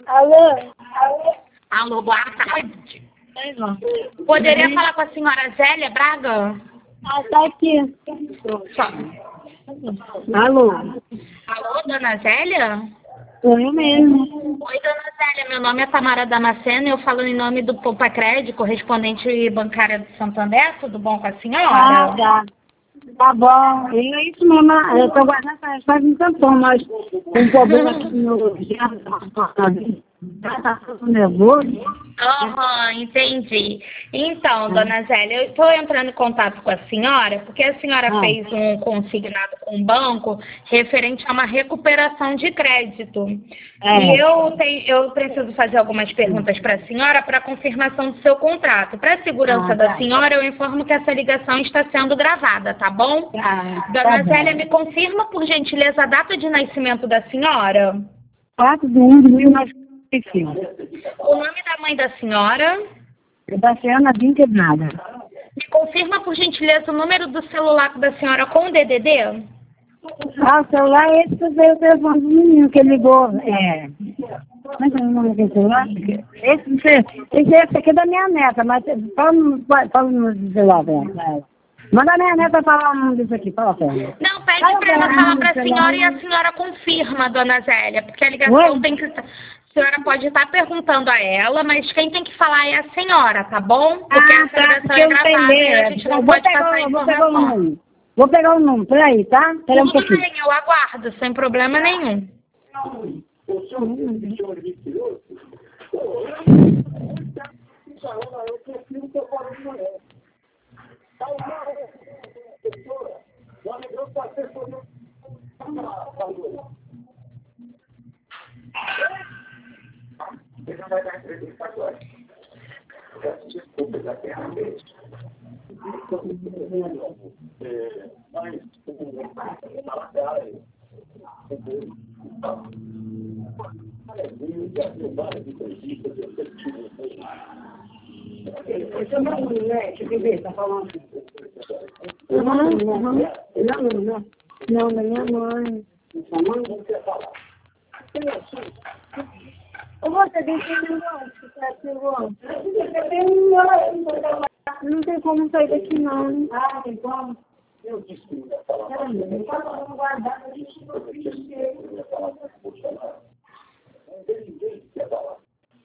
Alô? Alô, boa tarde. Poderia falar com a senhora Zélia Braga? Tá aqui. Só. Alô? Alô, dona Zélia? Sou eu mesmo. Oi, dona Zélia, meu nome é Tamara Damasceno e eu falo em nome do Poupa Crédito, correspondente bancária do Santander. Tudo bom com a senhora? Tá. Tá bom. É isso mesmo. Eu tô guardando essa resposta um tempão, mas com um problema aqui no meu tá tudo nervoso. Entendi. Então, dona Zélia, eu estou entrando em contato com a senhora porque a senhora fez um consignado com o banco referente a uma recuperação de crédito. E eu preciso fazer algumas perguntas para a senhora para confirmação do seu contrato. Para a segurança da senhora, eu informo que essa ligação está sendo gravada, tá bom? Dona Zélia, me confirma, por gentileza, a data de nascimento da senhora? 4/1/1995. O nome da mãe da senhora? Sebastiana Vinquebrada. Me confirma, por gentileza, o número do celular da senhora com o DDD? O celular é esse que eu dei o telefone do menino que ligou. Como é que é o nome daquele celular? Esse aqui é da minha neta, mas fala o número do celular dela. Manda a minha neta falar o nome disso aqui, fala pra ela. Não, pede para ela falar para a senhora e a senhora confirma, dona Zélia, porque a ligação tem que... A senhora pode estar perguntando a ela, mas quem tem que falar é a senhora, tá bom? Porque essa ligação é gravada e a gente não pode passar informação. Vou pegar o número, peraí, tá? Peraí um pouquinho. Tudo bem, eu aguardo, sem problema nenhum. Esse é meu nome, né? Deixa eu ver, tá falando. Não, da minha mãe. Sua mãe? Você tem que ir não tem como sair daqui, não. Tem como? Eu disse que não ia falar. Vamos guardar, a gente não ia falar com o funcionário. Não tem ninguém que ia falar.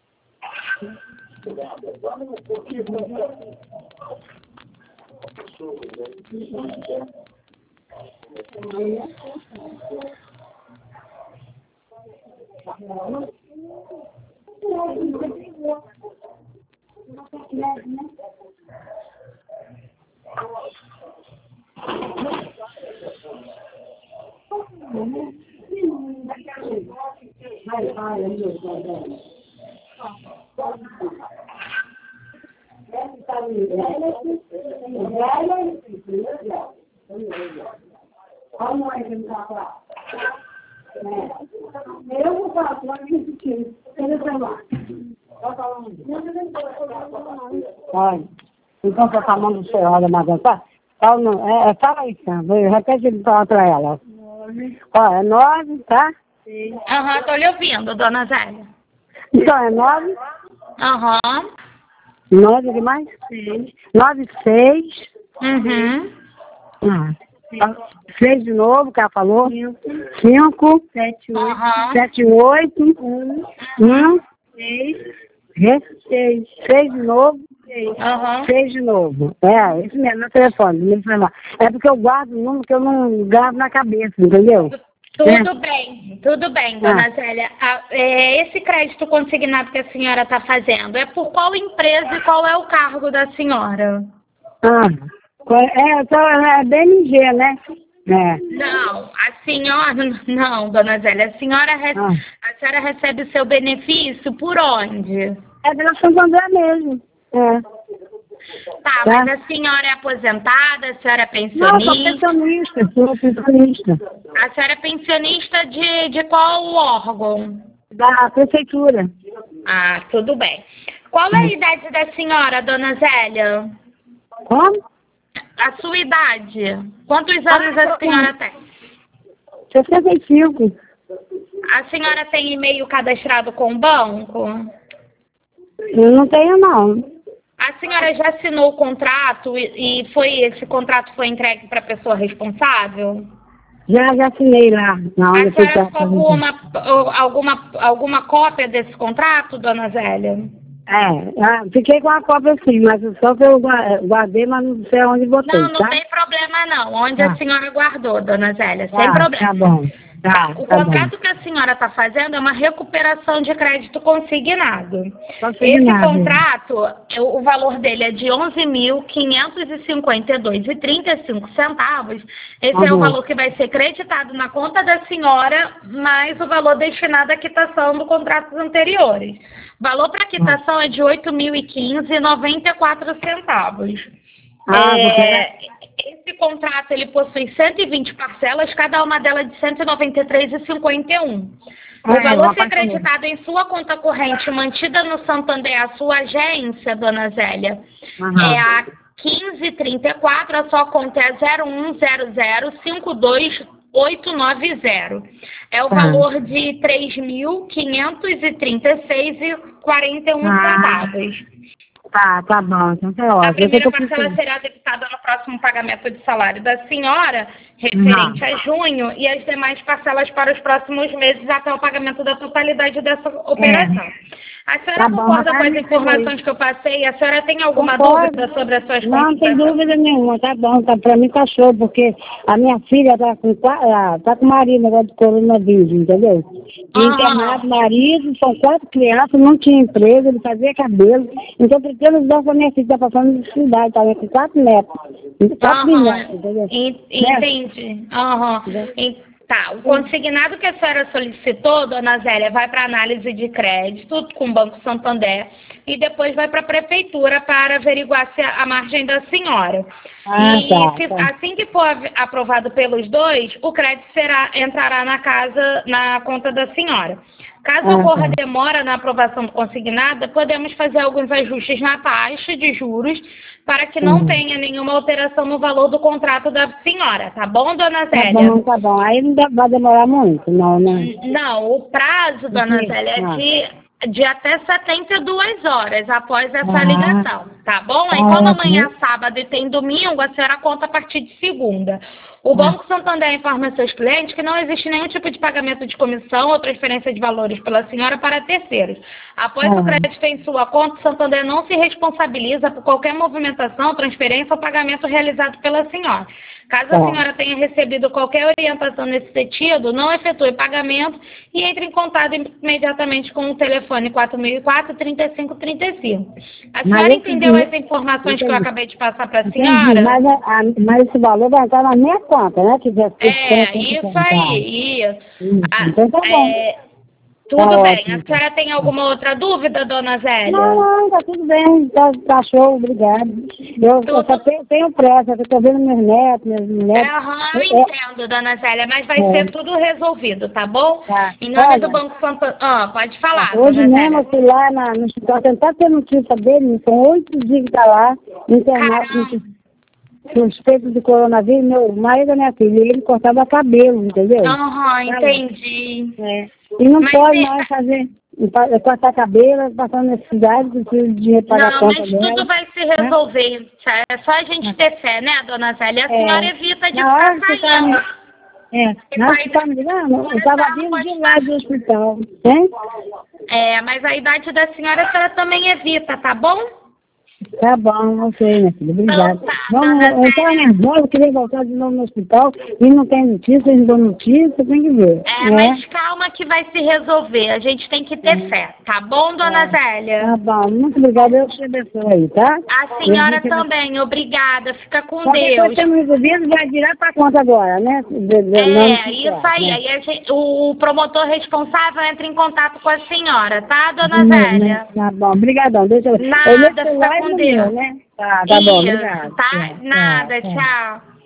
Vamos, porque eu vou falar, não repetir. Olha, então você tá mandando o senhor da Madança? Fala aí, Sandra. Repete ele falar pra ela. Ó, é 9, tá? Tô lhe ouvindo, dona Zélia. Então, é 9. 9 de mais? 9, 6. 6 de novo, que ela falou. 5, 7, 8, 1, 6 de novo. 6 de novo. É, isso mesmo, meu telefone. É porque eu guardo o número que eu não gravo na cabeça, entendeu? Tudo bem, dona Zélia. Esse crédito consignado que a senhora está fazendo é por qual empresa e qual é o cargo da senhora? É BMG, né? Não, dona Zélia, a senhora recebe o seu benefício por onde? É pela Santander mesmo. Tá, mas a senhora é aposentada, a senhora é pensionista? Não, sou pensionista. A senhora é pensionista de qual órgão? Da prefeitura. Tudo bem. Qual é a idade da senhora, dona Zélia? Como? A sua idade. Quantos anos a senhora tem? 65. A senhora tem e-mail cadastrado com o banco? Eu não tenho, não. A senhora já assinou o contrato e esse contrato foi entregue para a pessoa responsável? Já assinei lá. Na onde A senhora ficou com alguma cópia desse contrato, dona Zélia? Fiquei com a cópia sim, mas só que eu guardei, mas não sei onde botei, Não tem problema não. Onde a senhora guardou, dona Zélia, sem problema. Tá bom. O contrato que a senhora está fazendo é uma recuperação de crédito consignado. Esse contrato, o valor dele é de R$ 11.552,35. Esse é o valor que vai ser creditado na conta da senhora, mais o valor destinado à quitação dos contratos anteriores. O valor para quitação é de R$ 8.015,94. Esse contrato ele possui 120 parcelas, cada uma delas de R$ 193,51. O valor ser acreditado em sua conta corrente mantida no Santander, a sua agência, dona Zélia, é a 1534, a sua conta é 0100522890. É o valor de R$ 3.536,41. Tá bom, então tá ótimo. A primeira parcela será debitada no próximo pagamento de salário da senhora, referente a junho, e as demais parcelas para os próximos meses até o pagamento da totalidade dessa operação. A senhora concorda com as informações que eu passei? A senhora tem alguma dúvida sobre as suas contas? Não tem dúvida nenhuma, tá bom, pra mim tá show, porque a minha filha tá com o marido agora de coronavírus, entendeu? Internado, marido, são 4 crianças, não tinha emprego, ele fazia cabelo, então pretendo dar pra minha filha, tá passando necessidade, tá com 4 netos, 4 netos, entendeu? Entendi. Tá, o consignado que a senhora solicitou, dona Zélia, vai para análise de crédito com o Banco Santander e depois vai para a prefeitura para averiguar se a margem da senhora. Assim que for aprovado pelos dois, o crédito entrará na conta da senhora. Caso ocorra demora na aprovação do consignado, podemos fazer alguns ajustes na taxa de juros para que não tenha nenhuma alteração no valor do contrato da senhora, tá bom, dona Zélia? Tá bom. Aí não vai demorar muito, não, né? Não, o prazo, dona Zélia, é de até 72 horas após essa ligação, tá bom? Aí, como amanhã é sábado e tem domingo, a senhora conta a partir de segunda. O Banco Santander informa seus clientes que não existe nenhum tipo de pagamento de comissão ou transferência de valores pela senhora para terceiros. Após o crédito em sua conta, o Santander não se responsabiliza por qualquer movimentação, transferência ou pagamento realizado pela senhora. Caso a senhora tenha recebido qualquer orientação nesse sentido, não efetue pagamento e entre em contato imediatamente com o telefone 4004-3535. A senhora entendeu as informações que eu acabei de passar para a senhora? Mas esse valor vai estar na minha conta, né? Isso aí. Então tá bom. Tudo bem. A senhora tem alguma outra dúvida, dona Zélia? Não, tá tudo bem. Tá show, obrigado. Eu só tenho pressa, eu tô vendo meus netos. Eu entendo, dona Zélia, mas vai ser tudo resolvido, tá bom? Em nome do Banco Santander. Pode falar, hoje mesmo eu fui lá no hospital tentar ter notícia dele, são 8 dias que tá lá, internado suspeito de coronavírus, meu marido da minha filha, ele cortava cabelo, entendeu? Entendi. E não pode mais cortar cabelo, passando necessidade, precisa de dinheiro para a conta dela. Mas tudo vai se resolver. É só a gente ter fé, né, dona Zélia? A senhora evita de ficar saindo. Não, você tá me ligando? Eu estava vindo de lá do hospital, hein? Mas a idade da senhora, a senhora também evita, tá bom? Tá bom, ok, minha filha, obrigada. Eu estava nervosa, queria voltar de novo no hospital e não tem notícia, não dão notícia, tem que ver. Mas calma que vai se resolver, a gente tem que ter fé, tá bom, dona Zélia? Tá bom, muito obrigada, Deus te abençoe aí, tá? A senhora também, obrigada, fica com Deus. Depois temos resolvido, vai direto para a conta agora, né? Isso aí, aí o promotor responsável entra em contato com a senhora, tá, dona Zélia? Tá bom, obrigadão, deixa eu... Nada, fica com Deus. Né? Tá bom, obrigado. Nada, tchau.